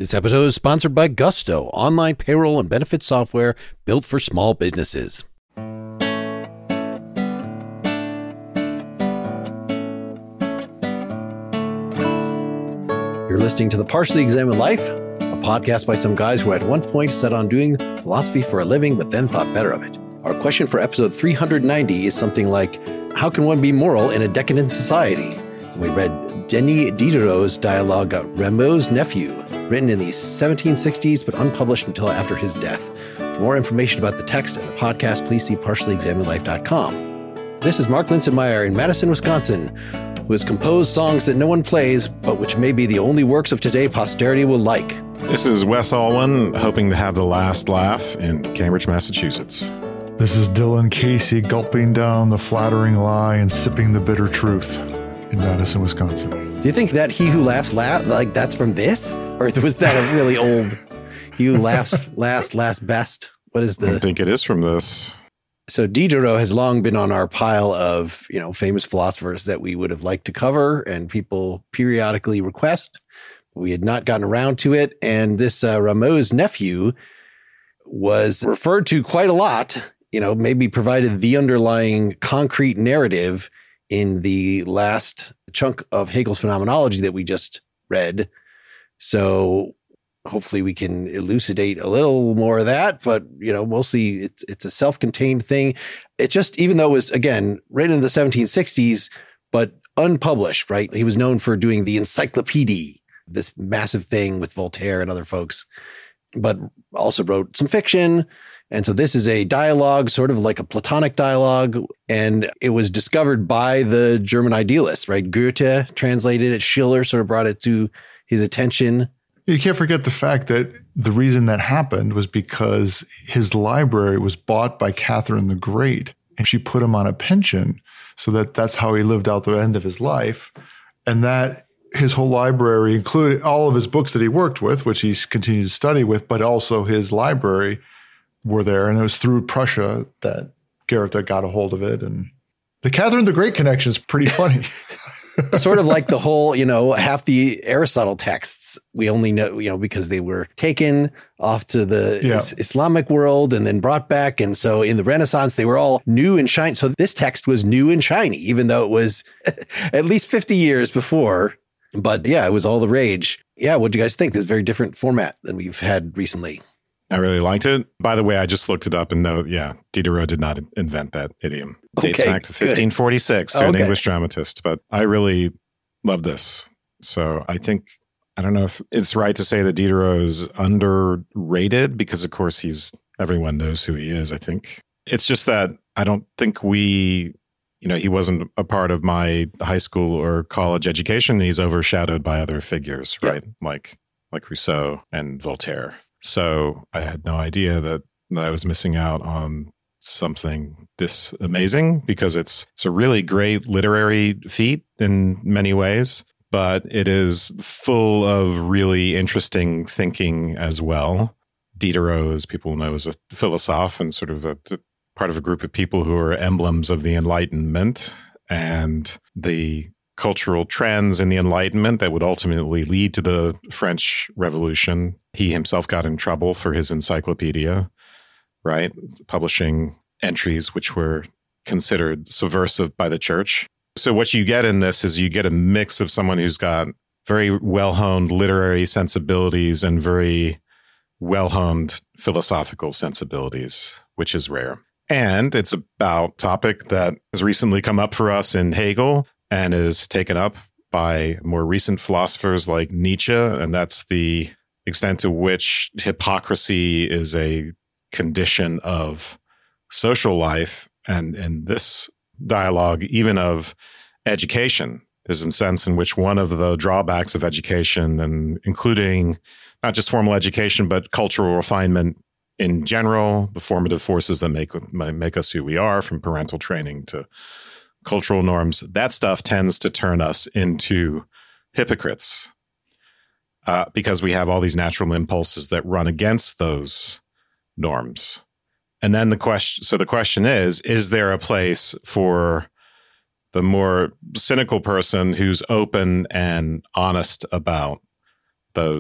This episode is sponsored by Gusto, online payroll and benefits software built for small businesses. You're listening to The Partially Examined Life, a podcast by some guys who at one point set on doing philosophy for a living, but then thought better of it. Our question for episode 390 is something like, how can one be moral in a decadent society? We read Denis Diderot's dialogue, Rameau's Nephew, written in the 1760s but unpublished until after his death. For more information about the text and the podcast, please see partiallyexaminedlife.com. This is Mark Linsenmeyer in Madison, Wisconsin, who has composed songs that no one plays, but which may be the only works of today posterity will like. This is Wes Alwan, hoping to have the last laugh in Cambridge, Massachusetts. This is Dylan Casey, gulping down the flattering lie and sipping the bitter truth in Madison, Wisconsin. Do you think that He Who Laughs like that's from this? Or was that a really old He Who Laughs last best? What is I think it is from this. So Diderot has long been on our pile of, famous philosophers that we would have liked to cover and people periodically request. We had not gotten around to it. And this Rameau's Nephew was referred to quite a lot, maybe provided the underlying concrete narrative in the last chunk of Hegel's Phenomenology that we just read. So hopefully we can elucidate a little more of that, but we'll see. It's a self-contained thing. It just, even though it was, again, written in the 1760s, but unpublished, right? He was known for doing the Encyclopédie, this massive thing with Voltaire and other folks, but also wrote some fiction. And so this is a dialogue, sort of like a Platonic dialogue. And it was discovered by the German idealists, right? Goethe translated it. Schiller sort of brought it to his attention. You can't forget the fact that the reason that happened was because his library was bought by Catherine the Great, and she put him on a pension. So that's how he lived out the end of his life. And that his whole library included all of his books that he worked with, which he's continued to study with, but also his library were there. And it was through Prussia that Goethe got a hold of it. And the Catherine the Great connection is pretty funny. Sort of like the whole, half the Aristotle texts we only know, because they were taken off to the Islamic world and then brought back. And so in the Renaissance, they were all new and shiny. So this text was new and shiny, even though it was at least 50 years before. But yeah, it was all the rage. Yeah. What do you guys think? This is a very different format than we've had recently. I really liked it. By the way, I just looked it up and know, Diderot did not invent that idiom. Dates back to 1546 to an English dramatist. But I really love this. So I don't know if it's right to say that Diderot is underrated because, of course, everyone knows who he is, I think. It's just that I don't think he wasn't a part of my high school or college education. He's overshadowed by other figures, right? Like Rousseau and Voltaire. So I had no idea that I was missing out on something this amazing because it's a really great literary feat in many ways, but it is full of really interesting thinking as well. Diderot, as people know, is a philosopher and sort of a part of a group of people who are emblems of the Enlightenment and the cultural trends in the Enlightenment that would ultimately lead to the French Revolution. He himself got in trouble for his encyclopedia, right? Publishing entries which were considered subversive by the church. So what you get in this is you get a mix of someone who's got very well-honed literary sensibilities and very well-honed philosophical sensibilities, which is rare. And it's about a topic that has recently come up for us in Hegel and is taken up by more recent philosophers like Nietzsche, and that's the extent to which hypocrisy is a condition of social life, and in this dialogue, even of education. There's a sense in which one of the drawbacks of education, and including not just formal education, but cultural refinement in general, the formative forces that make us who we are, from parental training to cultural norms, that stuff tends to turn us into hypocrites because we have all these natural impulses that run against those norms. And then the question is there a place for the more cynical person who's open and honest about those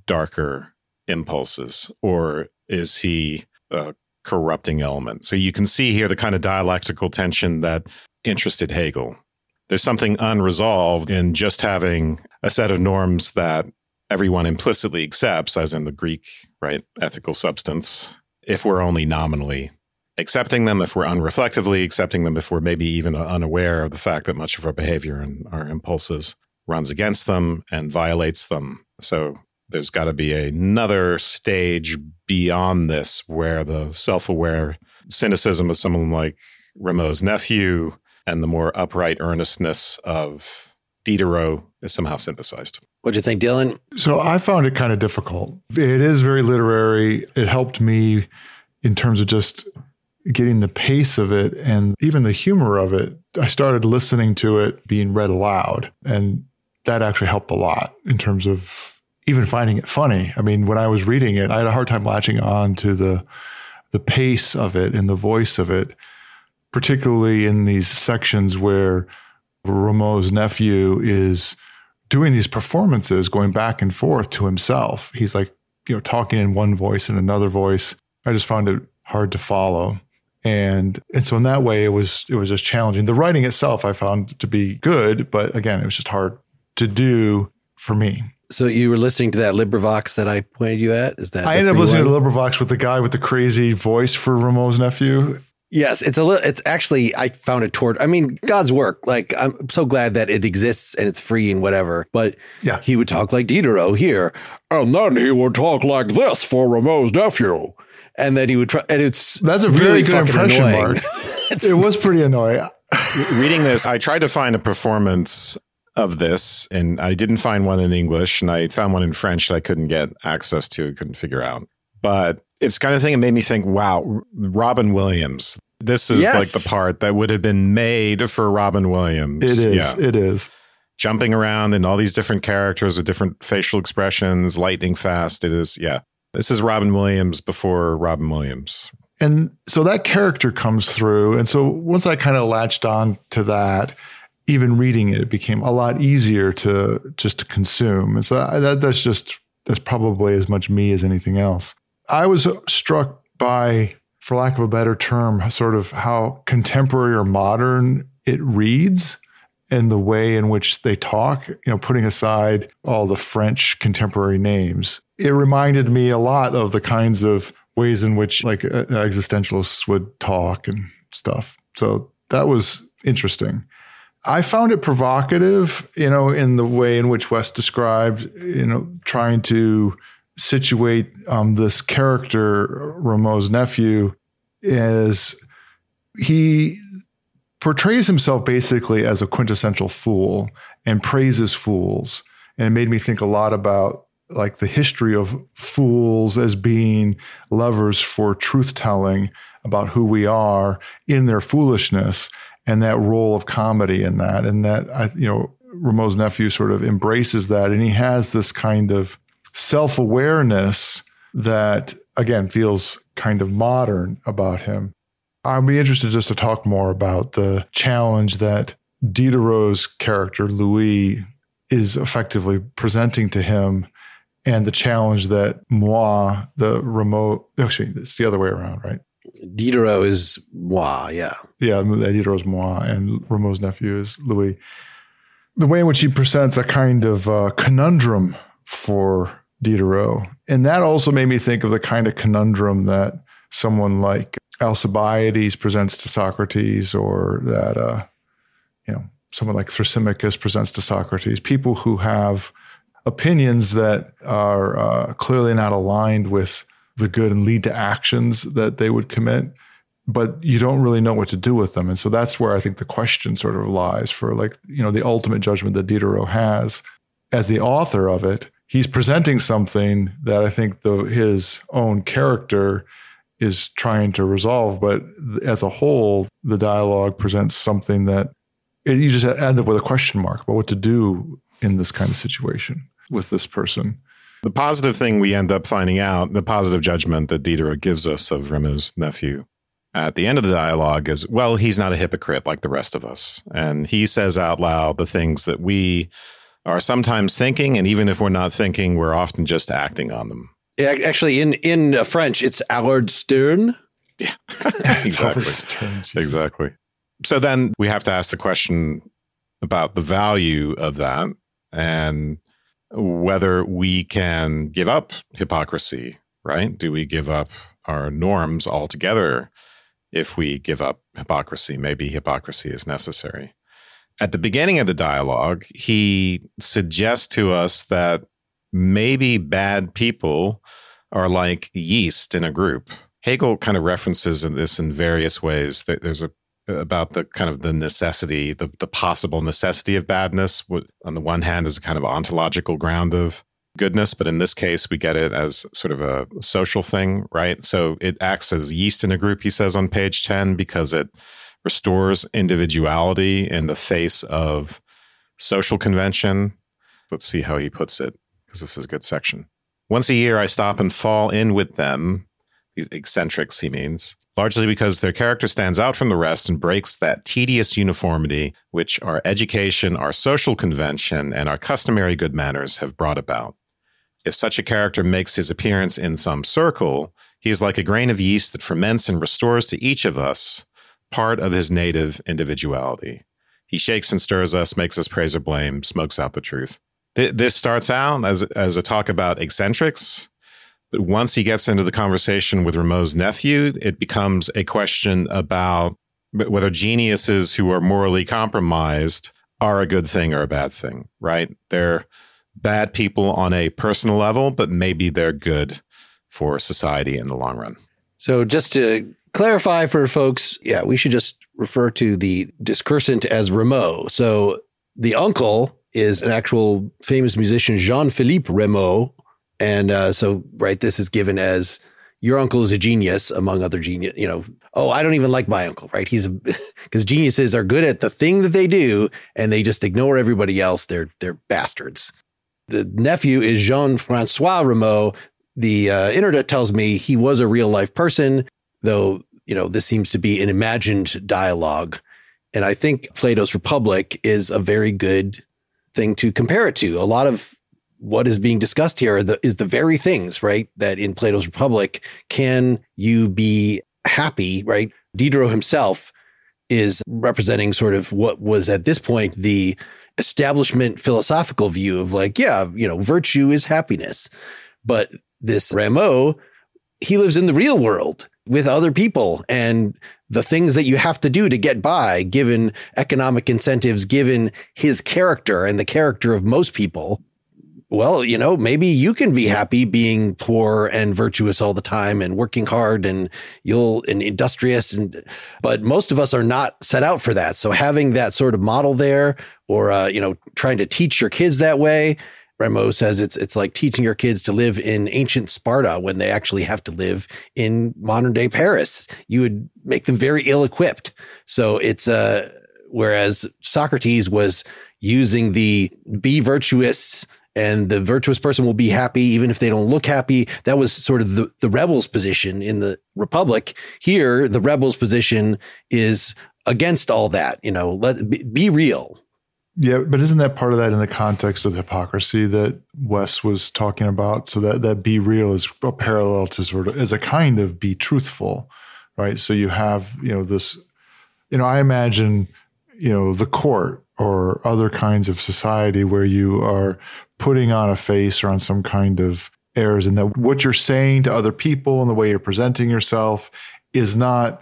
darker impulses, or is he a corrupting element? So you can see here the kind of dialectical tension that interested Hegel. There's something unresolved in just having a set of norms that everyone implicitly accepts, as in the Greek, right, ethical substance, if we're only nominally accepting them, if we're unreflectively accepting them, if we're maybe even unaware of the fact that much of our behavior and our impulses runs against them and violates them. So there's got to be another stage beyond this where the self-aware cynicism of someone like Rameau's nephew and the more upright earnestness of Diderot is somehow synthesized. What'd you think, Dylan? So I found it kind of difficult. It is very literary. It helped me in terms of just getting the pace of it and even the humor of it. I started listening to it being read aloud, and that actually helped a lot in terms of even finding it funny. I mean, when I was reading it, I had a hard time latching on to the pace of it and the voice of it, particularly in these sections where Rameau's nephew is doing these performances, going back and forth to himself. He's like, talking in one voice and another voice. I just found it hard to follow. And so in that way, it was just challenging. The writing itself I found to be good, but again, it was just hard to do for me. So you were listening to that LibriVox that I pointed you at? Is that I ended up listening to LibriVox with the guy with the crazy voice for Rameau's nephew. Yes, it's actually, I found it God's work. Like, I'm so glad that it exists and it's free and whatever. But yeah, he would talk like Diderot here. And then he would talk like this for Rameau's nephew. And then he would try, and that's a really very good impression, annoying. Mark. It was pretty annoying. Reading this, I tried to find a performance of this, and I didn't find one in English, and I found one in French that I couldn't get access to, couldn't figure out. But it's kind of thing that made me think, wow, Robin Williams. This is like the part that would have been made for Robin Williams. It is. Yeah. It is. Jumping around and all these different characters with different facial expressions, lightning fast. It is, yeah. This is Robin Williams before Robin Williams. And so that character comes through. And so once I kind of latched on to that, even reading it became a lot easier to consume. And so that's probably as much me as anything else. I was struck by, for lack of a better term, sort of how contemporary or modern it reads and the way in which they talk, putting aside all the French contemporary names. It reminded me a lot of the kinds of ways in which like existentialists would talk and stuff. So that was interesting. I found it provocative, in the way in which Wes described, trying to situate this character, Rameau's nephew, as he portrays himself basically as a quintessential fool and praises fools. And it made me think a lot about like the history of fools as being levers for truth-telling about who we are in their foolishness, and that role of comedy in that. And that, Rameau's nephew sort of embraces that. And he has this kind of self-awareness that, again, feels kind of modern about him. I'd be interested just to talk more about the challenge that Diderot's character, Louis, is effectively presenting to him, and the challenge that Moi, it's the other way around, right? Diderot is Moi, yeah. Yeah, Diderot is Moi, and Rameau's nephew is Louis. The way in which he presents a kind of conundrum for Diderot. And that also made me think of the kind of conundrum that someone like Alcibiades presents to Socrates, or that, someone like Thrasymachus presents to Socrates. People who have opinions that are clearly not aligned with the good and lead to actions that they would commit, but you don't really know what to do with them. And so that's where I think the question sort of lies for the ultimate judgment that Diderot has as the author of it. He's presenting something that I think his own character is trying to resolve, but as a whole, the dialogue presents something that you just end up with a question mark about what to do in this kind of situation with this person. The positive thing we end up finding out, the positive judgment that Diderot gives us of Rameau's nephew at the end of the dialogue is, well, he's not a hypocrite like the rest of us. And he says out loud the things that we are sometimes thinking, and even if we're not thinking, we're often just acting on them. Yeah, actually, in French, it's Howard Stern. Yeah, exactly. Exactly. So then we have to ask the question about the value of that and whether we can give up hypocrisy, right? Do we give up our norms altogether if we give up hypocrisy? Maybe hypocrisy is necessary. At the beginning of the dialogue, he suggests to us that maybe bad people are like yeast in a group. Hegel kind of references this in various ways. There's about the kind of the necessity, the possible necessity of badness. On the one hand, is a kind of ontological ground of goodness, but in this case, we get it as sort of a social thing, right? So it acts as yeast in a group, he says on page 10, because it restores individuality in the face of social convention. Let's see how he puts it, because this is a good section. Once a year, I stop and fall in with them, these eccentrics, he means, largely because their character stands out from the rest and breaks that tedious uniformity which our education, our social convention, and our customary good manners have brought about. If such a character makes his appearance in some circle, he is like a grain of yeast that ferments and restores to each of us part of his native individuality. He shakes and stirs us, makes us praise or blame, smokes out the truth. This starts out as a talk about eccentrics, but once he gets into the conversation with Rameau's nephew, it becomes a question about whether geniuses who are morally compromised are a good thing or a bad thing, right? They're bad people on a personal level, but maybe they're good for society in the long run. So just to clarify for folks, we should just refer to the discursant as Rameau. So the uncle is an actual famous musician, Jean-Philippe Rameau. And this is given as your uncle is a genius, among other genius, I don't even like my uncle, right? Because geniuses are good at the thing that they do and they just ignore everybody else. They're bastards. The nephew is Jean-Francois Rameau. The internet tells me he was a real life person, though, this seems to be an imagined dialogue. And I think Plato's Republic is a very good thing to compare it to. A lot of what is being discussed here is the very things, right, that in Plato's Republic, can you be happy, right? Diderot himself is representing sort of what was at this point the establishment philosophical view of virtue is happiness. But this Rameau, he lives in the real world with other people and the things that you have to do to get by, given economic incentives, given his character and the character of most people. Well, maybe you can be happy being poor and virtuous all the time and working hard and industrious. But most of us are not set out for that. So having that sort of model there or, trying to teach your kids that way, Rameau says it's like teaching your kids to live in ancient Sparta when they actually have to live in modern day Paris. You would make them very ill equipped. So it's whereas Socrates was using the be virtuous and the virtuous person will be happy even if they don't look happy. That was sort of the rebel's position in the Republic. Here, the rebel's position is against all that, be real. Yeah, but isn't that part of that in the context of the hypocrisy that Wes was talking about? So that be real is a parallel to sort of as a kind of be truthful, right? So you have, this, I imagine, the court or other kinds of society where you are putting on a face or on some kind of airs, and that what you're saying to other people and the way you're presenting yourself is a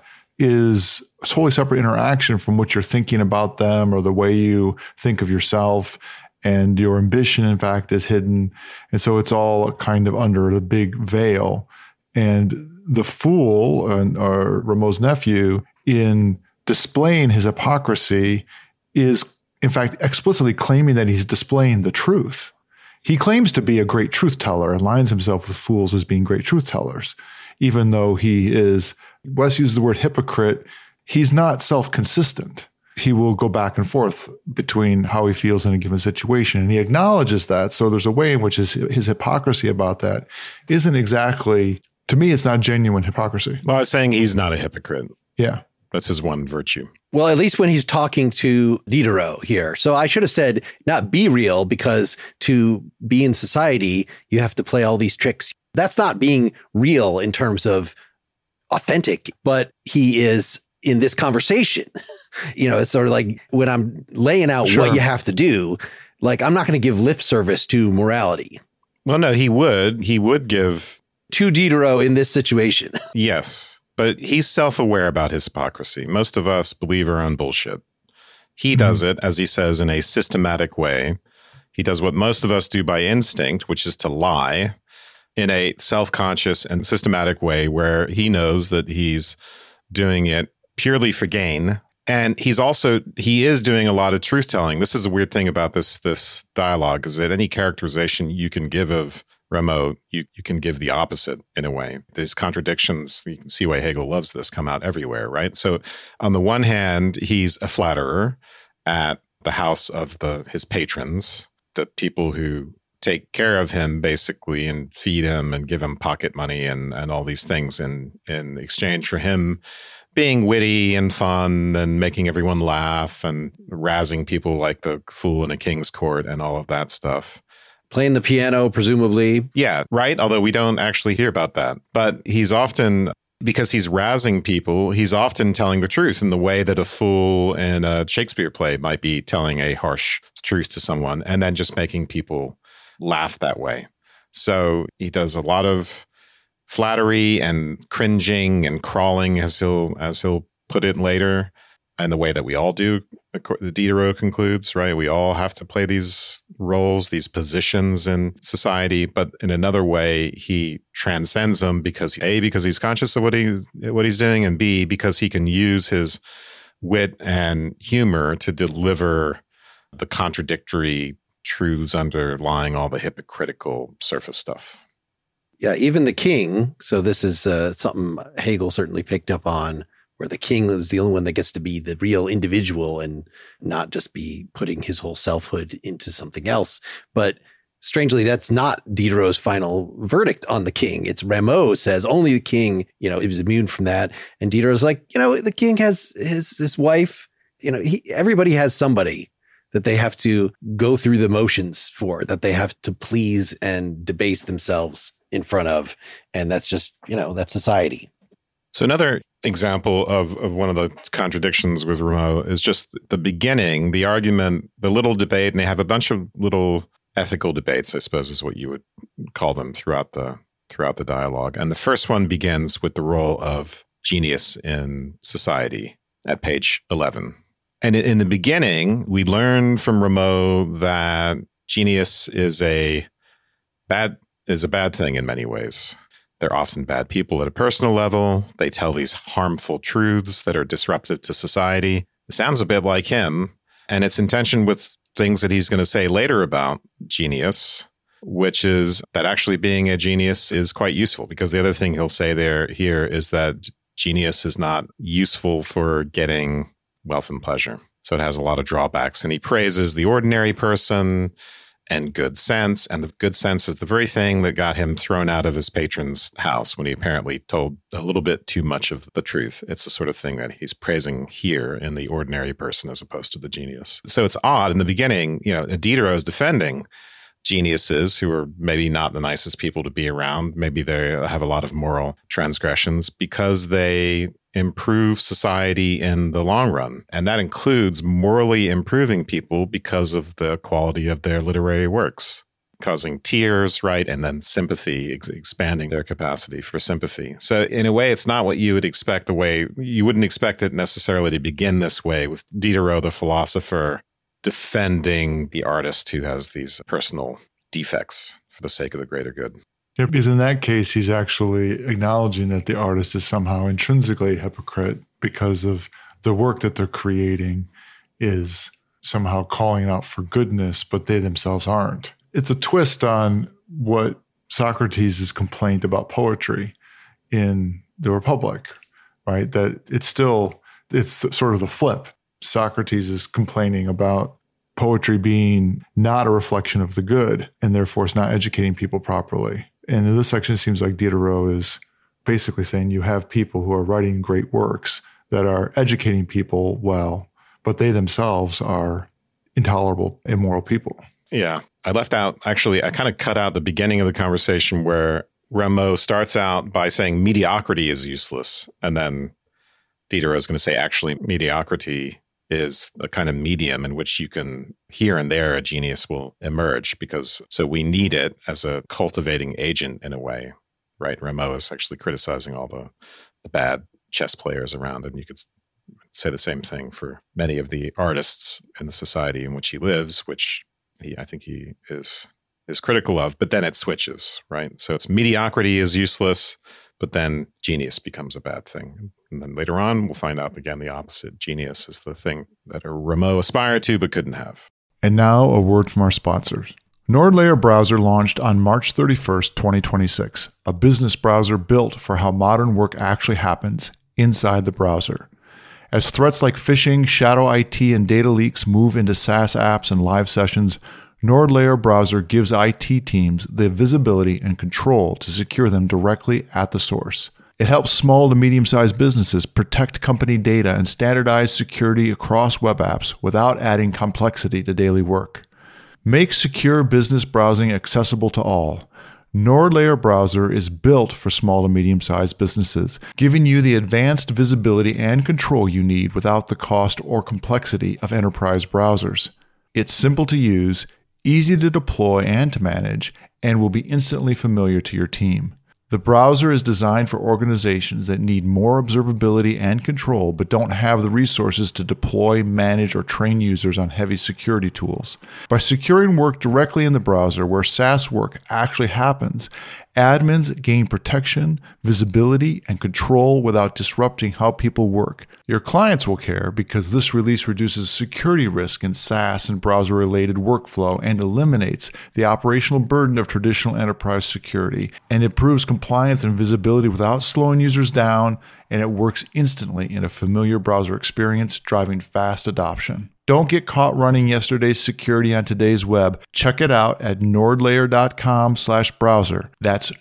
totally separate interaction from what you're thinking about them or the way you think of yourself, and your ambition, in fact, is hidden. And so it's all kind of under the big veil. And the fool, or Rameau's nephew, in displaying his hypocrisy is, in fact, explicitly claiming that he's displaying the truth. He claims to be a great truth teller and aligns himself with fools as being great truth tellers, even though he is, Wes uses the word hypocrite, he's not self-consistent. He will go back and forth between how he feels in a given situation, and he acknowledges that. So there's a way in which his hypocrisy about that isn't exactly, to me, it's not genuine hypocrisy. Well, I was saying he's not a hypocrite. Yeah. That's his one virtue. Well, at least when he's talking to Diderot here. So I should have said not be real, because to be in society, you have to play all these tricks. That's not being real in terms of authentic, but he is in this conversation. It's sort of like when I'm laying out what you have to do, like I'm not going to give lip service to morality. Well, no, he would give to Diderot in this situation. Yes. But he's self-aware about his hypocrisy. Most of us believe our own bullshit. He does it, as he says, in a systematic way. He does what most of us do by instinct, which is to lie, in a self-conscious and systematic way where he knows that he's doing it purely for gain. And he is doing a lot of truth-telling. This is a weird thing about this dialogue, is that any characterization you can give of Rameau, you can give the opposite in a way. These contradictions, you can see why Hegel loves this, come out everywhere, right? So on the one hand, he's a flatterer at the house of his patrons, the people who take care of him basically and feed him and give him pocket money and all these things in exchange for him being witty and fun and making everyone laugh and razzing people like the fool in a king's court and all of that stuff. Playing the piano, presumably. Yeah, right. Although we don't actually hear about that. But he's often, because he's razzing people, he's often telling the truth in the way that a fool in a Shakespeare play might be telling a harsh truth to someone and then just making people laugh that way. So he does a lot of flattery and cringing and crawling, as he'll put it later, in the way that we all do, Diderot concludes, right? We all have to play these roles, these positions in society, but in another way, he transcends them because he's conscious of what he's doing, and B, because he can use his wit and humor to deliver the contradictory truths underlying all the hypocritical surface stuff. Yeah, even the king. So this is something Hegel certainly picked up on, where the king is the only one that gets to be the real individual and not just be putting his whole selfhood into something else. But strangely, that's not Diderot's final verdict on the king. It's Rameau says only the king, he was immune from that. And Diderot's like, the king has his wife, everybody has somebody that they have to go through the motions for, that they have to please and debase themselves in front of. And that's just, that's society. So another example of one of the contradictions with Rameau is just the beginning, the argument, the little debate, and they have a bunch of little ethical debates, I suppose is what you would call them throughout the dialogue. And the first one begins with the role of genius in society at page 11. And in the beginning, we learn from Rameau that genius is a bad thing in many ways. They're often bad people at a personal level. They tell these harmful truths that are disruptive to society. It sounds a bit like him, and it's in tension with things that he's going to say later about genius, which is that actually being a genius is quite useful, because the other thing he'll say here is that genius is not useful for getting wealth and pleasure. So it has a lot of drawbacks, and he praises the ordinary person and good sense. And the good sense is the very thing that got him thrown out of his patron's house when he apparently told a little bit too much of the truth. It's the sort of thing that he's praising here in the ordinary person as opposed to the genius. So it's odd. In the beginning, Diderot is defending geniuses who are maybe not the nicest people to be around. Maybe they have a lot of moral transgressions because they improve society in the long run. And that includes morally improving people because of the quality of their literary works, causing tears, right? And then sympathy, expanding their capacity for sympathy. So in a way, it's not what you would expect, the way you wouldn't expect it necessarily to begin this way, with Diderot, the philosopher, defending the artist who has these personal defects for the sake of the greater good. Yeah, because in that case, he's actually acknowledging that the artist is somehow intrinsically a hypocrite because of the work that they're creating is somehow calling out for goodness, but they themselves aren't. It's a twist on what Socrates' complaint about poetry in the Republic, right? That it's sort of the flip. Socrates is complaining about poetry being not a reflection of the good, and therefore it's not educating people properly. And in this section, it seems like Diderot is basically saying you have people who are writing great works that are educating people well, but they themselves are intolerable, immoral people. Yeah. I kind of cut out the beginning of the conversation where Rameau starts out by saying mediocrity is useless. And then Diderot is going to say, actually, mediocrity is a kind of medium in which you can, here and there, a genius will emerge so we need it as a cultivating agent in a way, right? Rameau is actually criticizing all the bad chess players around, and you could say the same thing for many of the artists in the society in which he lives, which I think he is critical of, but then it switches, right? So it's mediocrity is useless, but then genius becomes a bad thing. And then later on, we'll find out again the opposite. Genius is the thing that Rameau aspired to but couldn't have. And now a word from our sponsors. NordLayer Browser launched on March 31st, 2026, a business browser built for how modern work actually happens inside the browser. As threats like phishing, shadow IT, and data leaks move into SaaS apps and live sessions, NordLayer Browser gives IT teams the visibility and control to secure them directly at the source. It helps small to medium-sized businesses protect company data and standardize security across web apps without adding complexity to daily work. Make secure business browsing accessible to all. NordLayer Browser is built for small to medium-sized businesses, giving you the advanced visibility and control you need without the cost or complexity of enterprise browsers. It's simple to use, easy to deploy and to manage, and will be instantly familiar to your team. The browser is designed for organizations that need more observability and control but don't have the resources to deploy, manage, or train users on heavy security tools. By securing work directly in the browser where SaaS work actually happens, admins gain protection, visibility, and control without disrupting how people work. Your clients will care because this release reduces security risk in SaaS and browser-related workflow and eliminates the operational burden of traditional enterprise security, and improves compliance and visibility without slowing users down, and it works instantly in a familiar browser experience, driving fast adoption. Don't get caught running yesterday's security on today's web. Check it out at nordlayer.com/browser. That's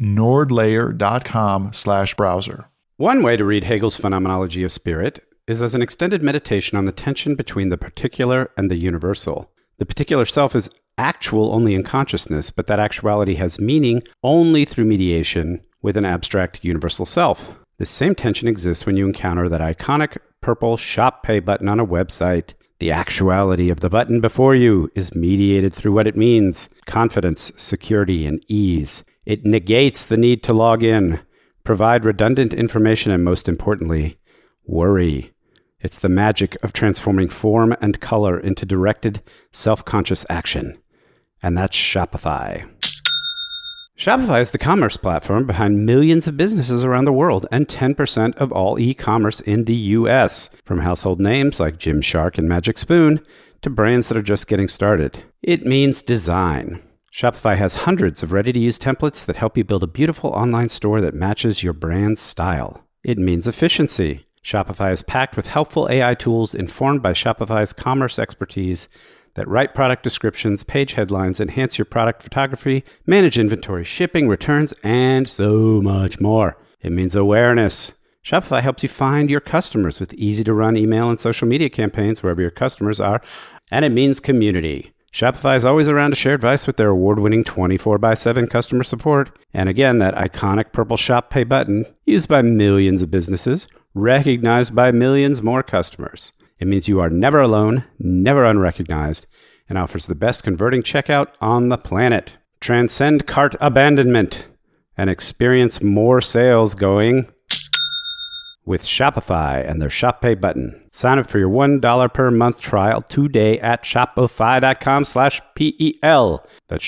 nordlayer.com/browser. One way to read Hegel's Phenomenology of Spirit is as an extended meditation on the tension between the particular and the universal. The particular self is actual only in consciousness, but that actuality has meaning only through mediation with an abstract universal self. This same tension exists when you encounter that iconic purple Shop Pay button on a website. The actuality of the button before you is mediated through what it means: confidence, security, and ease. It negates the need to log in, provide redundant information, and most importantly, worry. It's the magic of transforming form and color into directed, self-conscious action. And that's Shopify. Shopify is the commerce platform behind millions of businesses around the world and 10% of all e-commerce in the U.S., from household names like Gymshark and Magic Spoon to brands that are just getting started. It means design. Shopify has hundreds of ready-to-use templates that help you build a beautiful online store that matches your brand's style. It means efficiency. Shopify is packed with helpful AI tools informed by Shopify's commerce expertise that write product descriptions, page headlines, enhance your product photography, manage inventory, shipping, returns, and so much more. It means awareness. Shopify helps you find your customers with easy-to-run email and social media campaigns wherever your customers are. And it means community. Shopify is always around to share advice with their award-winning 24/7 customer support. And again, that iconic purple Shop Pay button, used by millions of businesses, recognized by millions more customers. It means you are never alone, never unrecognized, and offers the best converting checkout on the planet. Transcend cart abandonment and experience more sales going with Shopify and their Shop Pay button. Sign up for your $1 per month trial today at shopify.com/PEL. That's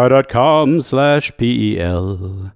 shopify.com/PEL.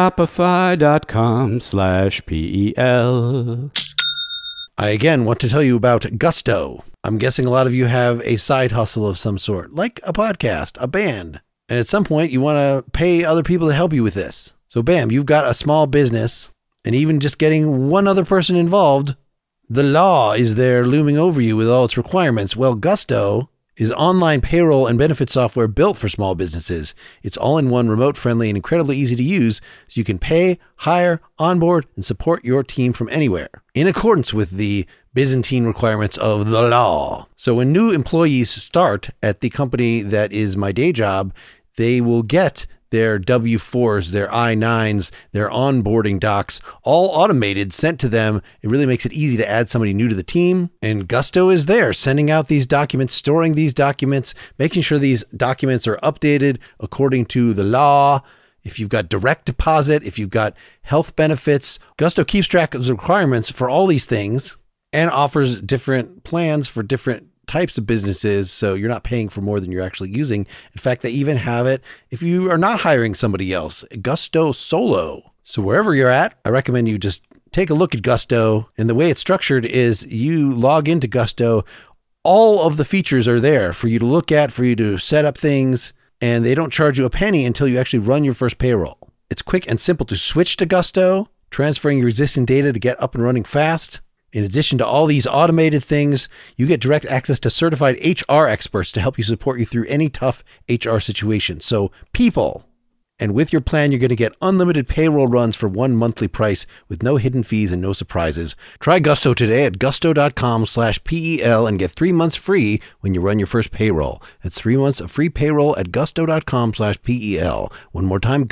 Shopify.com/PEL. I again want to tell you about Gusto. I'm guessing a lot of you have a side hustle of some sort, like a podcast, a band. And at some point you want to pay other people to help you with this. So bam, you've got a small business, and even just getting one other person involved, the law is there looming over you with all its requirements. Well, Gusto is online payroll and benefit software built for small businesses. It's all-in-one, remote-friendly, and incredibly easy to use, so you can pay, hire, onboard, and support your team from anywhere, in accordance with the Byzantine requirements of the law. So when new employees start at the company that is my day job, they will get their W-4s, their I-9s, their onboarding docs, all automated, sent to them. It really makes it easy to add somebody new to the team. And Gusto is there, sending out these documents, storing these documents, making sure these documents are updated according to the law. If you've got direct deposit, if you've got health benefits, Gusto keeps track of the requirements for all these things and offers different plans for different types of businesses, so you're not paying for more than you're actually using. In fact, they even have it if you are not hiring somebody else, Gusto Solo. So wherever you're at, I recommend you just take a look at Gusto. And the way it's structured is you log into Gusto, all of the features are there for you to look at, for you to set up things, and they don't charge you a penny until you actually run your first payroll. It's quick and simple to switch to Gusto, transferring your existing data to get up and running fast. In addition to all these automated things, you get direct access to certified HR experts to help you support you through any tough HR situation. So people, and with your plan, you're going to get unlimited payroll runs for one monthly price with no hidden fees and no surprises. Try Gusto today at gusto.com/PEL and get 3 months free when you run your first payroll. That's 3 months of free payroll at gusto.com/PEL. One more time,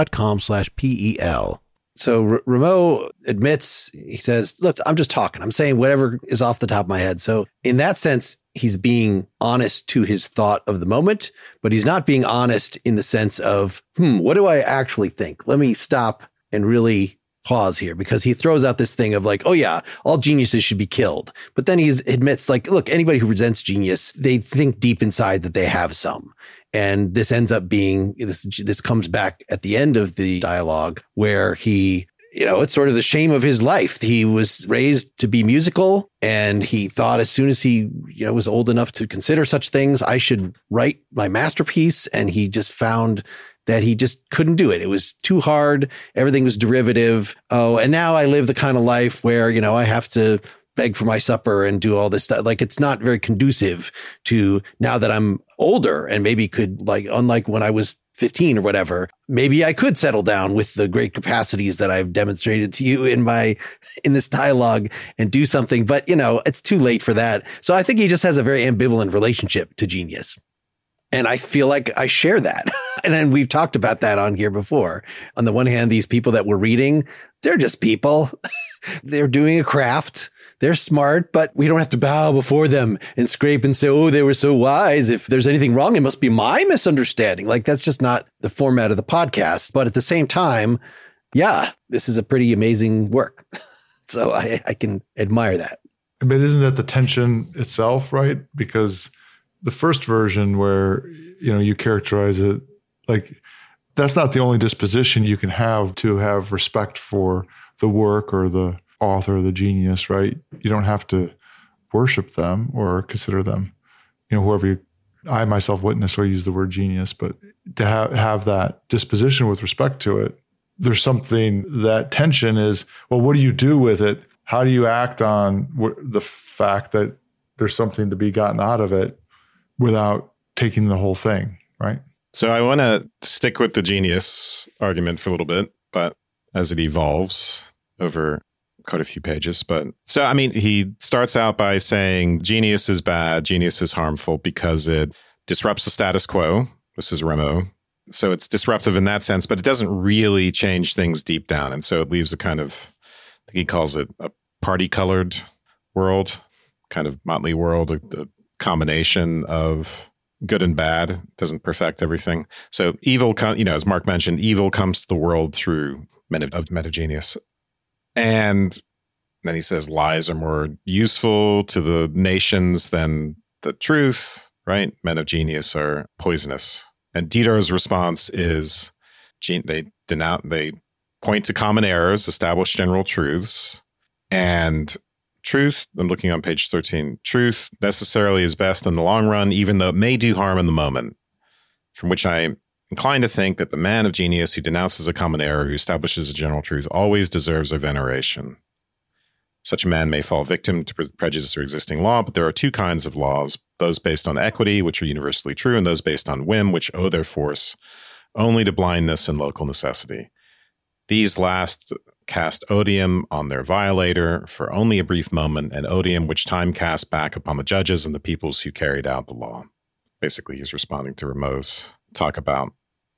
gusto.com/PEL. So Rameau admits, he says, look, I'm just talking. I'm saying whatever is off the top of my head. So in that sense, he's being honest to his thought of the moment, but he's not being honest in the sense of, what do I actually think? Let me stop and really pause here, because he throws out this thing of like, oh yeah, all geniuses should be killed. But then he admits like, look, anybody who resents genius, they think deep inside that they have some. And this ends up being, this comes back at the end of the dialogue where he, it's sort of the shame of his life. He was raised to be musical, and he thought as soon as he, was old enough to consider such things, I should write my masterpiece. And he just found that he just couldn't do it. It was too hard. Everything was derivative. Oh, and now I live the kind of life where, I have to beg for my supper and do all this stuff. Like, it's not very conducive to now that I'm older and maybe could, like, unlike when I was 15 or whatever, maybe I could settle down with the great capacities that I've demonstrated to you in this dialogue and do something. But, it's too late for that. So I think he just has a very ambivalent relationship to genius. And I feel like I share that. And then we've talked about that on here before. On the one hand, these people that we're reading, they're just people. They're doing a craft. They're smart, but we don't have to bow before them and scrape and say, oh, they were so wise. If there's anything wrong, it must be my misunderstanding. Like, that's just not the format of the podcast. But at the same time, yeah, this is a pretty amazing work. So I can admire that. But isn't that the tension itself, right? Because the first version where, you characterize it, like, that's not the only disposition you can have to have respect for the work or the author or the genius, right? You don't have to worship them or consider them, whoever I myself witness or use the word genius, but to have that disposition with respect to it, there's something, that tension is, well, what do you do with it? How do you act on the fact that there's something to be gotten out of it without taking the whole thing, right? So I want to stick with the genius argument for a little bit, but as it evolves over quite a few pages. But so, I mean, he starts out by saying genius is bad, genius is harmful because it disrupts the status quo. This is Rameau. So it's disruptive in that sense, but it doesn't really change things deep down. And so it leaves a kind of, I think he calls it a party-colored world, kind of motley world, a combination of good and bad, doesn't perfect everything. So evil, as Mark mentioned, evil comes to the world through men of genius. And then he says lies are more useful to the nations than the truth, right? Men of genius are poisonous. And Diderot's response is they point to common errors, establish general truths, and truth, I'm looking on page 13, truth necessarily is best in the long run, even though it may do harm in the moment, from which I am inclined to think that the man of genius who denounces a common error, who establishes a general truth, always deserves our veneration. Such a man may fall victim to prejudice or existing law, but there are two kinds of laws, those based on equity, which are universally true, and those based on whim, which owe their force only to blindness and local necessity. These last cast odium on their violator for only a brief moment, and odium which time casts back upon the judges and the peoples who carried out the law. Basically, he's responding to Rameau's talk about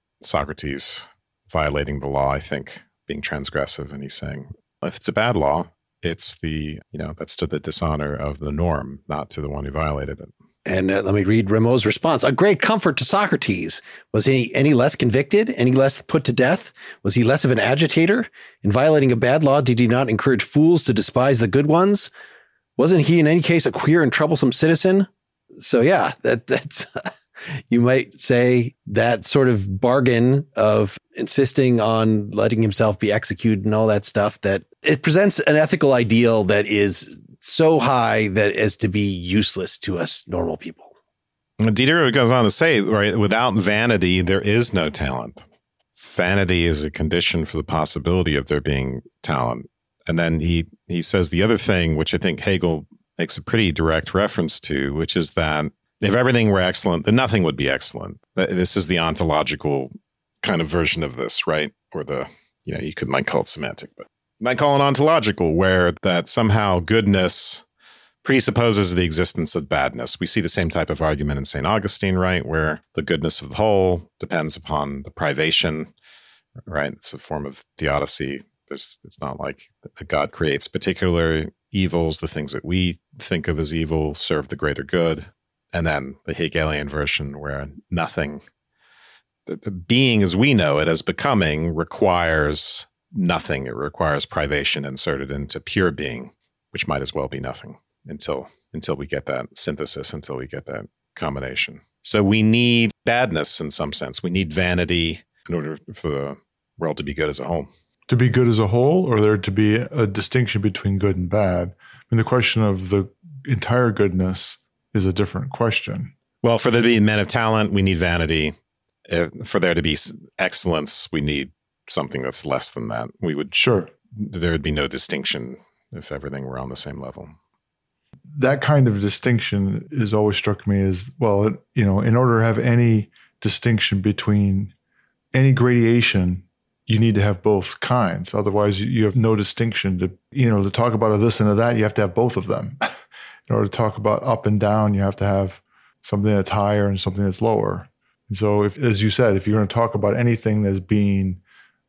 Socrates violating the law, I think, being transgressive, and he's saying, if it's a bad law, it's that's to the dishonor of the norm, not to the one who violated it. And let me read Rameau's response. A great comfort to Socrates. Was he any less convicted? Any less put to death? Was he less of an agitator? In violating a bad law, did he not encourage fools to despise the good ones? Wasn't he in any case a queer and troublesome citizen? So yeah, that's you might say that sort of bargain of insisting on letting himself be executed and all that stuff, that it presents an ethical ideal that is so high that as to be useless to us normal people. Diderot goes on to say, right, without vanity, there is no talent. Vanity is a condition for the possibility of there being talent. And then he says the other thing, which I think Hegel makes a pretty direct reference to, which is that if everything were excellent, then nothing would be excellent. This is the ontological kind of version of this, right? Or you might call it semantic, but you might call it ontological, where that somehow goodness presupposes the existence of badness. We see the same type of argument in St. Augustine, right? Where the goodness of the whole depends upon the privation, right? It's a form of theodicy. It's not like God creates particular evils. The things that we think of as evil serve the greater good. And then the Hegelian version where nothing, the being as we know it, as becoming, requires nothing. It requires privation inserted into pure being, which might as well be nothing until we get that synthesis, until we get that combination. So we need badness in some sense. We need vanity in order for the world to be good as a whole. To be good as a whole, or there to be a distinction between good and bad? I mean, the question of the entire goodness is a different question. Well, for there to be men of talent, we need vanity. For there to be excellence, we need something that's less than that. There would be no distinction if everything were on the same level. That kind of distinction has always struck me as, well, in order to have any distinction between any gradation, you need to have both kinds. Otherwise, you have no distinction. To talk about a this and a that, you have to have both of them. In order to talk about up and down, you have to have something that's higher and something that's lower. And so, as you said, if you're going to talk about anything as being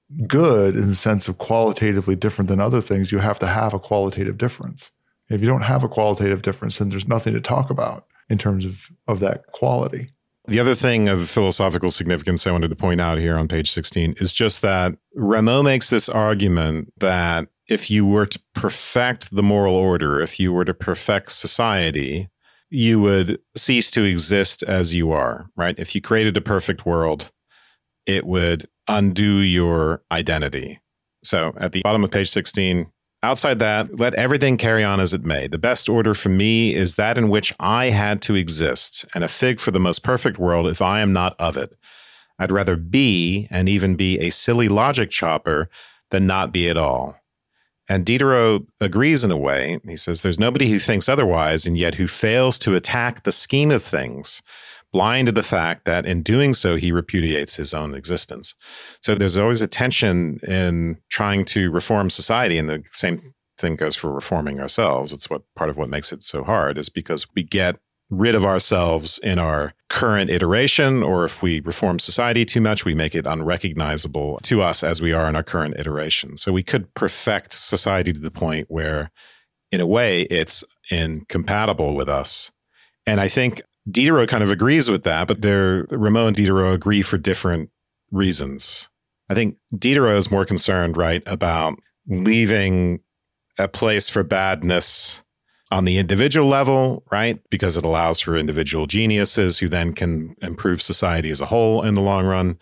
good in the sense of qualitatively different than other things, you have to have a qualitative difference. If you don't have a qualitative difference, then there's nothing to talk about in terms of that quality. The other thing of philosophical significance I wanted to point out here on page 16 is just that Rameau makes this argument that if you were to perfect the moral order, if you were to perfect society, you would cease to exist as you are, right? If you created a perfect world, it would undo your identity. So at the bottom of page 16, outside that, let everything carry on as it may. The best order for me is that in which I had to exist, and a fig for the most perfect world if I am not of it. I'd rather be, and even be, a silly logic chopper than not be at all. And Diderot agrees in a way. He says, there's nobody who thinks otherwise, and yet who fails to attack the scheme of things, blind to the fact that in doing so, he repudiates his own existence. So there's always a tension in trying to reform society, and the same thing goes for reforming ourselves. It's part of what makes it so hard, is because we get rid of ourselves in our current iteration, or if we reform society too much, we make it unrecognizable to us as we are in our current iteration. So we could perfect society to the point where, in a way, it's incompatible with us. And I think Diderot kind of agrees with that, but Rameau and Diderot agree for different reasons. I think Diderot is more concerned, right, about leaving a place for badness on the individual level, right, because it allows for individual geniuses who then can improve society as a whole in the long run.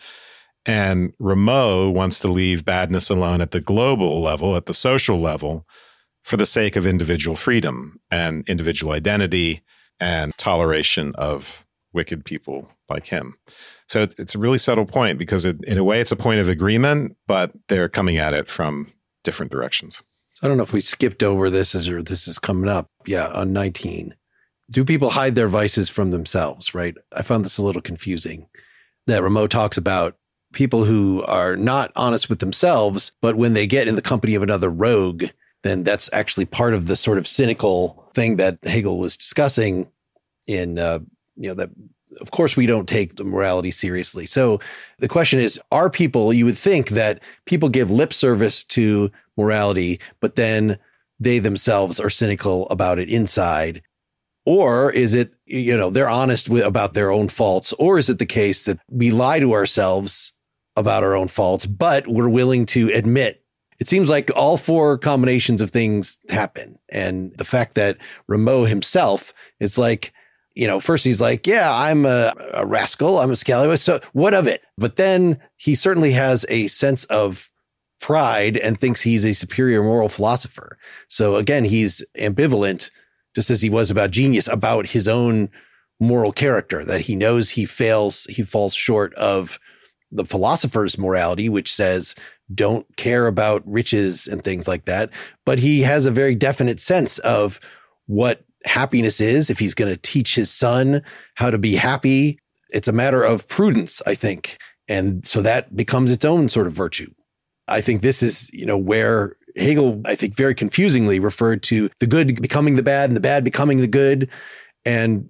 And Rameau wants to leave badness alone at the global level, at the social level, for the sake of individual freedom and individual identity and toleration of wicked people like him. So it's a really subtle point, because in a way it's a point of agreement, but they're coming at it from different directions. So I don't know if we skipped over this or this is coming up. Yeah, on 19. Do people hide their vices from themselves, right? I found this a little confusing. That Rameau talks about people who are not honest with themselves, but when they get in the company of another rogue, then that's actually part of the sort of cynical thing that Hegel was discussing in, that of course we don't take the morality seriously. So the question is, are people, you would think that people give lip service to morality, but then they themselves are cynical about it inside? Or is it, they're honest about their own faults? Or is it the case that we lie to ourselves about our own faults, but we're willing to admit? It seems like all four combinations of things happen. And the fact that Rameau himself is like, first he's like, yeah, I'm a rascal, I'm a scallywag, so what of it? But then he certainly has a sense of pride and thinks he's a superior moral philosopher. So again, he's ambivalent, just as he was about genius, about his own moral character, that he knows he falls short of the philosopher's morality, which says don't care about riches and things like that. But he has a very definite sense of what happiness is. If he's going to teach his son how to be happy, it's a matter of prudence, I think. And so that becomes its own sort of virtue. I think this is, where Hegel, I think, very confusingly referred to the good becoming the bad and the bad becoming the good. And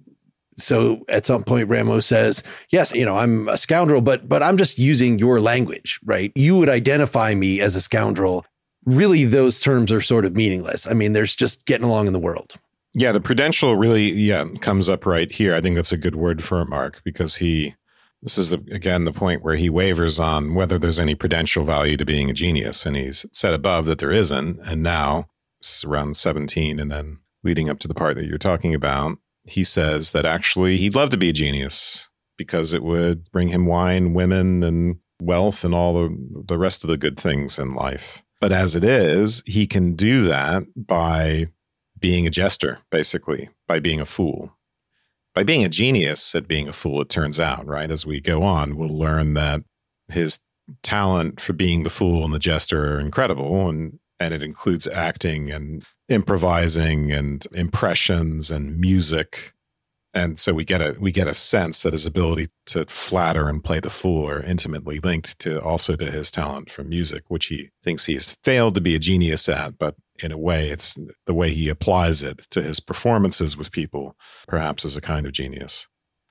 so at some point, Rameau says, yes, I'm a scoundrel, but I'm just using your language, right? You would identify me as a scoundrel. Really, those terms are sort of meaningless. I mean, there's just getting along in the world. Yeah, the prudential really, comes up right here. I think that's a good word for it, Mark, because this is, again, the point where he wavers on whether there's any prudential value to being a genius. And he's said above that there isn't. And now, it's around 17, and then leading up to the part that you're talking about, he says that actually he'd love to be a genius because it would bring him wine, women, and wealth, and all the rest of the good things in life. But as it is, he can do that by being a jester, basically, by being a fool. By being a genius at being a fool, it turns out, right? As we go on, we'll learn that his talent for being the fool and the jester are incredible, and it includes acting and improvising and impressions and music. And so we get a sense that his ability to flatter and play the fool are intimately linked to his talent for music, which he thinks he's failed to be a genius at, but in a way, it's the way he applies it to his performances with people, perhaps as a kind of genius.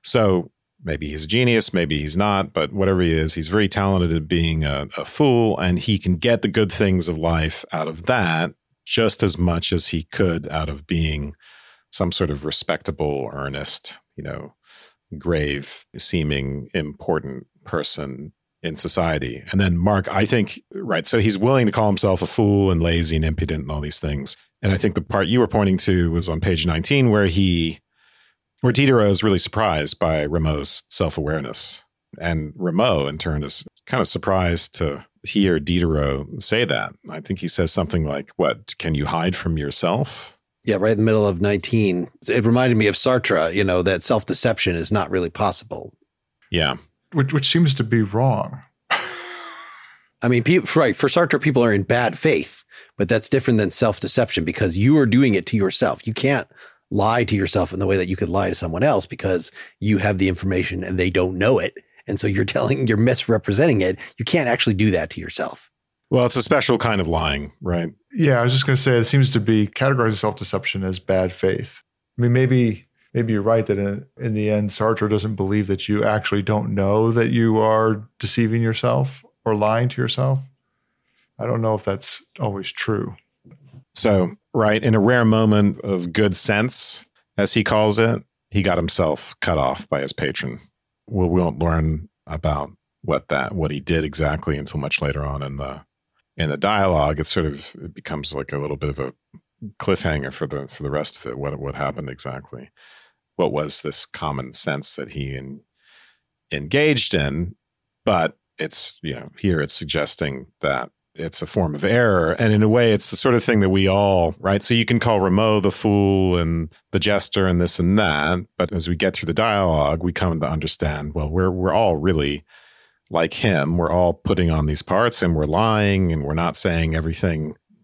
So maybe he's a genius, maybe he's not, but whatever he is, he's very talented at being a fool, and he can get the good things of life out of that just as much as he could out of being some sort of respectable, earnest, grave seeming important person in society. And then Mark, I think, right, so he's willing to call himself a fool and lazy and impudent and all these things. And I think the part you were pointing to was on page 19 where Diderot is really surprised by Rameau's self-awareness. And Rameau, in turn, is kind of surprised to hear Diderot say that. I think he says something like, what, can you hide from yourself? Yeah, right in the middle of 19. It reminded me of Sartre, that self-deception is not really possible. Yeah. Which seems to be wrong. I mean, right, for Sartre, people are in bad faith, but that's different than self-deception because you are doing it to yourself. You can't lie to yourself in the way that you could lie to someone else because you have the information and they don't know it. And so you're misrepresenting it. You can't actually do that to yourself. Well, it's a special kind of lying, right? Yeah, I was just going to say it seems to be categorizing self-deception as bad faith. I mean, maybe you're right that in the end, Sartre doesn't believe that you actually don't know that you are deceiving yourself or lying to yourself. I don't know if that's always true. So, right, in a rare moment of good sense, as he calls it, he got himself cut off by his patron. We won't learn about what he did exactly until much later on in the dialogue. It becomes like a little bit of a cliffhanger for the rest of it. What happened exactly? What was this common sense that he engaged in? But it's here it's suggesting that it's a form of error, and in a way, it's the sort of thing that we all, right? So you can call Rameau the fool and the jester and this and that, but as we get through the dialogue, we come to understand, well, we're all really like him. We're all putting on these parts, and we're lying, and we're not saying everything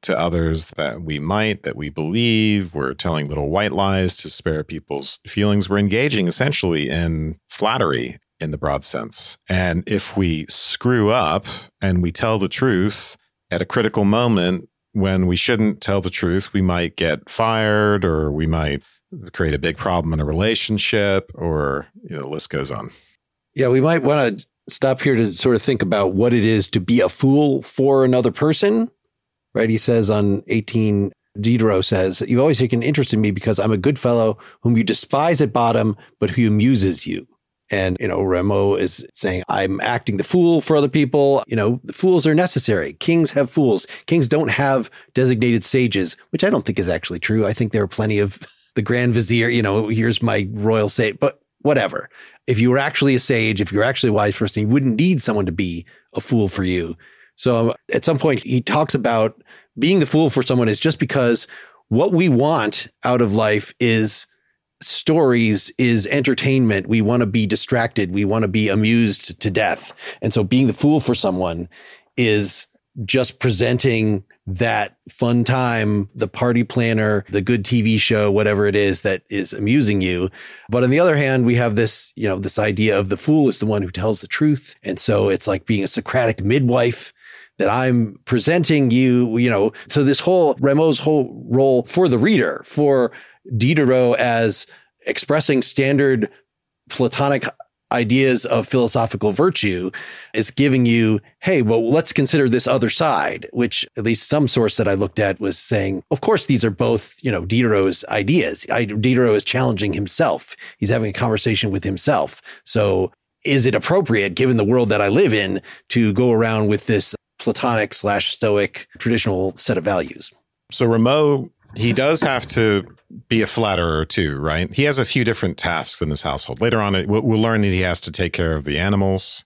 to others that we believe. We're telling little white lies to spare people's feelings. We're engaging essentially in flattery in the broad sense. And if we screw up and we tell the truth at a critical moment when we shouldn't tell the truth, we might get fired, or we might create a big problem in a relationship, or the list goes on. Yeah, we might want to stop here to sort of think about what it is to be a fool for another person, right? He says on 18, Diderot says, "You've always taken interest in me because I'm a good fellow whom you despise at bottom, but who amuses you." And, Rameau is saying, I'm acting the fool for other people. The fools are necessary. Kings have fools. Kings don't have designated sages, which I don't think is actually true. I think there are plenty of the Grand Vizier, here's my royal sage, but whatever. If you were actually a sage, if you're actually a wise person, you wouldn't need someone to be a fool for you. So at some point, he talks about being the fool for someone is just because what we want out of life is stories, is entertainment. We want to be distracted. We want to be amused to death. And so being the fool for someone is just presenting that fun time, the party planner, the good TV show, whatever it is that is amusing you. But on the other hand, we have this, this idea of the fool is the one who tells the truth. And so it's like being a Socratic midwife that I'm presenting you, so this whole Rameau's whole role for the reader, for Diderot as expressing standard Platonic ideas of philosophical virtue is giving you, hey, well, let's consider this other side, which at least some source that I looked at was saying, of course, these are both, Diderot's ideas. Diderot is challenging himself. He's having a conversation with himself. So is it appropriate, given the world that I live in, to go around with this Platonic/Stoic traditional set of values? So Rameau, he does have to be a flatterer too, right? He has a few different tasks in his household. Later on, we'll learn that he has to take care of the animals.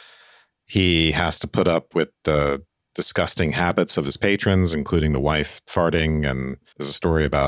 He has to put up with the disgusting habits of his patrons, including the wife farting. And there's a story about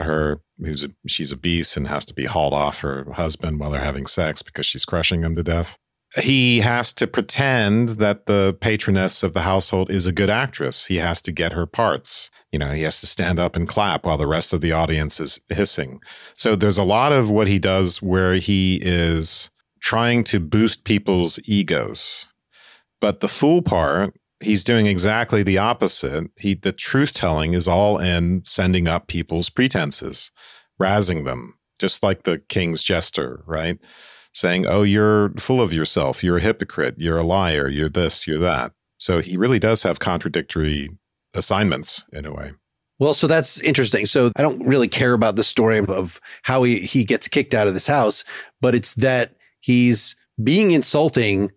she's obese and has to be hauled off her husband while they're having sex because she's crushing him to death. He has to pretend that the patroness of the household is a good actress. He has to get her parts. He has to stand up and clap while the rest of the audience is hissing. So there's a lot of what he does where he is trying to boost people's egos. But the fool part, he's doing exactly the opposite. The truth telling is all in sending up people's pretenses, razzing them, just like the king's jester, right? Saying, oh, you're full of yourself. You're a hypocrite. You're a liar. You're this, you're that. So he really does have contradictory assignments in a way. Well, so that's interesting. So I don't really care about the story of how he gets kicked out of this house, but it's that he's being insulting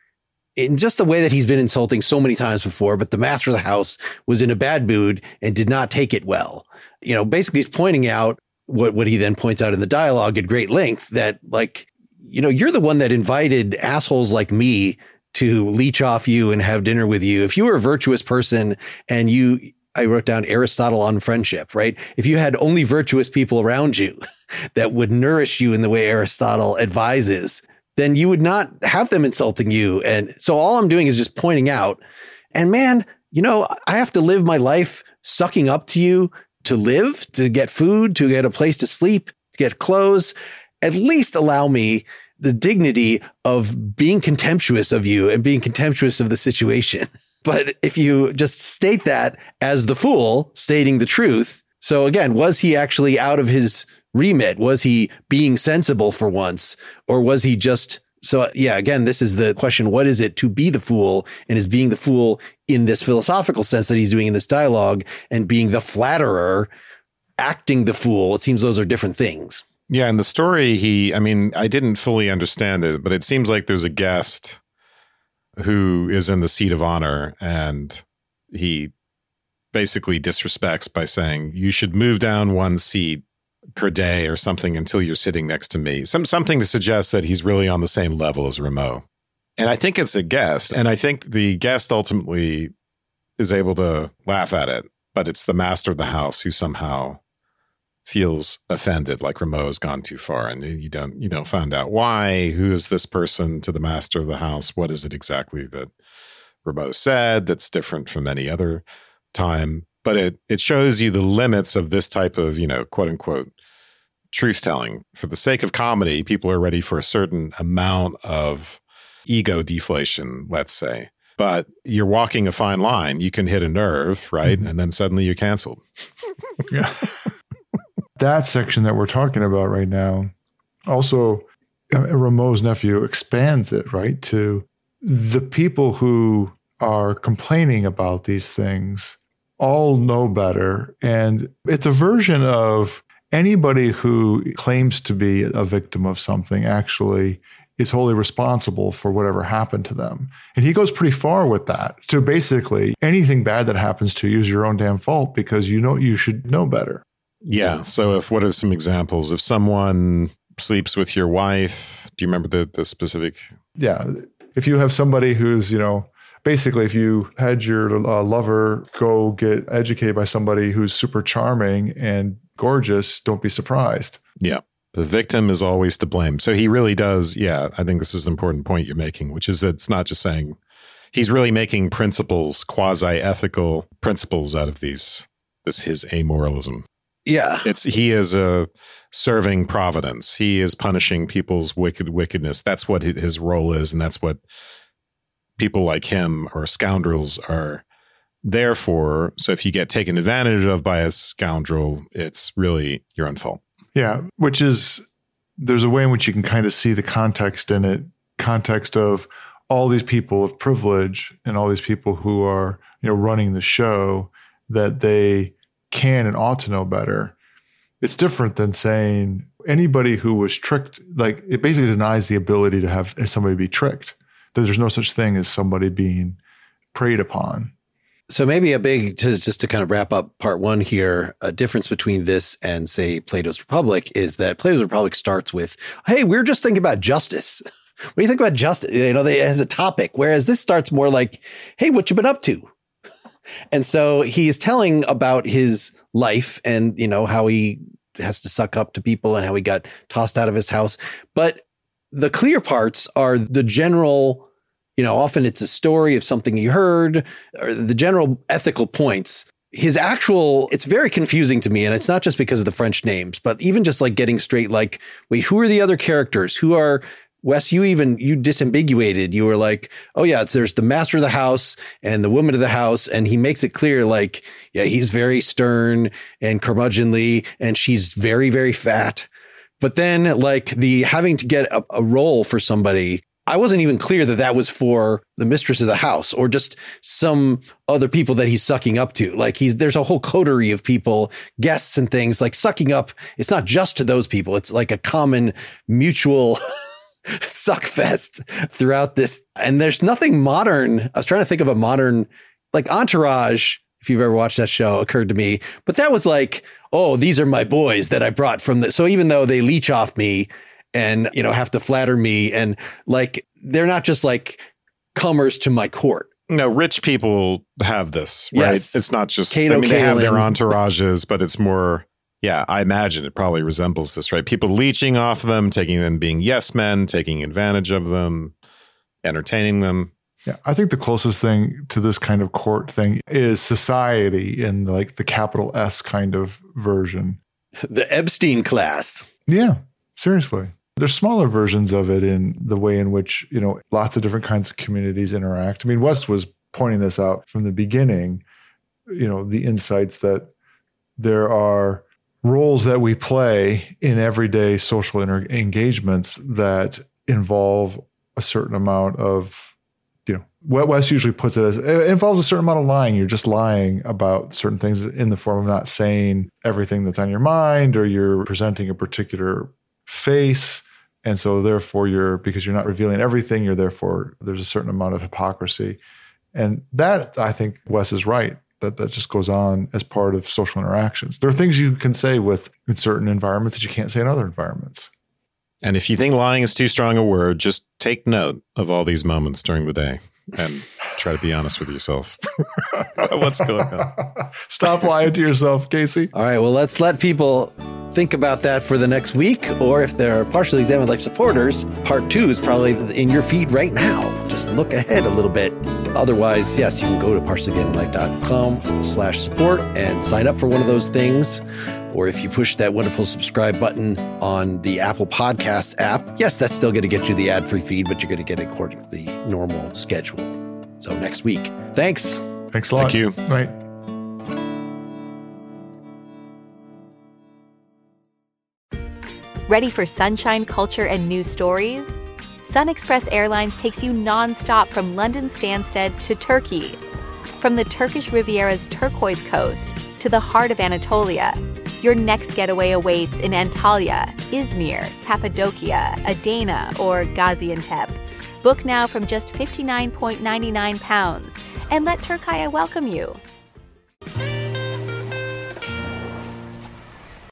in just the way that he's been insulting so many times before, but the master of the house was in a bad mood and did not take it well. Basically he's pointing out what he then points out in the dialogue at great length, that you're the one that invited assholes like me to leech off you and have dinner with you. If you were a virtuous person and I wrote down Aristotle on friendship, right? If you had only virtuous people around you that would nourish you in the way Aristotle advises, then you would not have them insulting you. And so all I'm doing is just pointing out, and man, I have to live my life sucking up to you to live, to get food, to get a place to sleep, to get clothes. At least allow me the dignity of being contemptuous of you and being contemptuous of the situation. But if you just state that as the fool stating the truth, so again, was he actually out of his remit? Was he being sensible for once? Or was he just, so yeah, again, this is the question, what is it to be the fool? And is being the fool in this philosophical sense that he's doing in this dialogue, and being the flatterer, acting the fool? It seems those are different things. Yeah, in the story, I didn't fully understand it, but it seems like there's a guest who is in the seat of honor, and he basically disrespects by saying, you should move down one seat per day or something until you're sitting next to me. Something to suggest that he's really on the same level as Rameau. And I think it's a guest, and I think the guest ultimately is able to laugh at it, but it's the master of the house who somehow feels offended, like Rameau has gone too far, and you don't find out why. Who is this person to the master of the house? What is it exactly that Rameau said that's different from any other time? But it shows you the limits of this type of, quote unquote, truth telling. For the sake of comedy, people are ready for a certain amount of ego deflation, let's say. But you're walking a fine line. You can hit a nerve, right? Mm-hmm. And then suddenly you're canceled. Yeah. That section that we're talking about right now, also Rameau's nephew expands it, right, to the people who are complaining about these things all know better. And it's a version of anybody who claims to be a victim of something actually is wholly responsible for whatever happened to them. And he goes pretty far with that. So basically, anything bad that happens to you is your own damn fault because you should know better. Yeah. So what are some examples? If someone sleeps with your wife, do you remember the specific? Yeah. If you have somebody who's, basically if you had your lover go get educated by somebody who's super charming and gorgeous, don't be surprised. Yeah. The victim is always to blame. So he really does. Yeah. I think this is an important point you're making, which is that it's not just saying he's really making principles, quasi-ethical principles out of his amoralism. Yeah. He is serving providence. He is punishing people's wickedness. That's what his role is. And that's what people like him or scoundrels are there for. So if you get taken advantage of by a scoundrel, it's really your own fault. Yeah. There's a way in which you can kind of see the context in it, context of all these people of privilege and all these people who are, running the show, that they can and ought to know better. It's different than saying anybody who was tricked, like it basically denies the ability to have somebody be tricked, that there's no such thing as somebody being preyed upon. So maybe just to kind of wrap up part one here, a difference between this and say Plato's Republic is that Plato's Republic starts with, hey, we're just thinking about justice. What do you think about justice? As a topic, whereas this starts more like, hey, what you been up to? And so he's telling about his life and, how he has to suck up to people and how he got tossed out of his house. But the clear parts are the general, often it's a story of something you heard or the general ethical points. It's very confusing to me. And it's not just because of the French names, but even just like getting straight, like, wait, who are the other characters? Who are Wes, you disambiguated. You were like, oh yeah, there's the master of the house and the woman of the house. And he makes it clear, like, yeah, he's very stern and curmudgeonly and she's very, very fat. But then like the having to get a role for somebody, I wasn't even clear that was for the mistress of the house or just some other people that he's sucking up to. Like there's a whole coterie of people, guests and things like sucking up. It's not just to those people. It's like a common mutual suck fest throughout this. And there's nothing modern. I was trying to think of a modern, like Entourage, if you've ever watched that show, occurred to me. But that was like, oh, these are my boys that I brought from the. So even though they leech off me and, have to flatter me and like, they're not just like comers to my court. No, rich people have this, right? Yes. It's not just, Kato they have their entourages, but it's more. Yeah, I imagine it probably resembles this, right? People leeching off them, taking them being yes men, taking advantage of them, entertaining them. Yeah, I think the closest thing to this kind of court thing is society in like the capital S kind of version. The Epstein class. Yeah, seriously. There's smaller versions of it in the way in which, lots of different kinds of communities interact. I mean, Wes was pointing this out from the beginning, the insights that there are roles that we play in everyday social engagements that involve a certain amount of, what Wes usually puts it as, it involves a certain amount of lying. You're just lying about certain things in the form of not saying everything that's on your mind, or you're presenting a particular face. And so therefore because you're not revealing everything, there's a certain amount of hypocrisy. And that, I think Wes is right. That just goes on as part of social interactions. There are things you can say in certain environments that you can't say in other environments. And if you think lying is too strong a word, just take note of all these moments during the day and try to be honest with yourself. What's going on? Stop lying to yourself, Casey. All right, well, let's let people think about that for the next week. Or if there are partially examined life supporters, part 2 is probably in your feed right now. Just look ahead a little bit. Otherwise, yes, you can go to partiallyexaminedlife.com/support and sign up for one of those things. Or if you push that wonderful subscribe button on the Apple Podcasts app, yes, that's still going to get you the ad-free feed, but you're going to get it according to the normal schedule. So next week. Thanks. Thanks a lot. Thank you. Right. Ready for sunshine, culture, and news stories? SunExpress Airlines takes you non-stop from London Stansted to Turkey. From the Turkish Riviera's turquoise coast to the heart of Anatolia, your next getaway awaits in Antalya, Izmir, Cappadocia, Adana, or Gaziantep. Book now from just £59.99 and let Turkaya welcome you.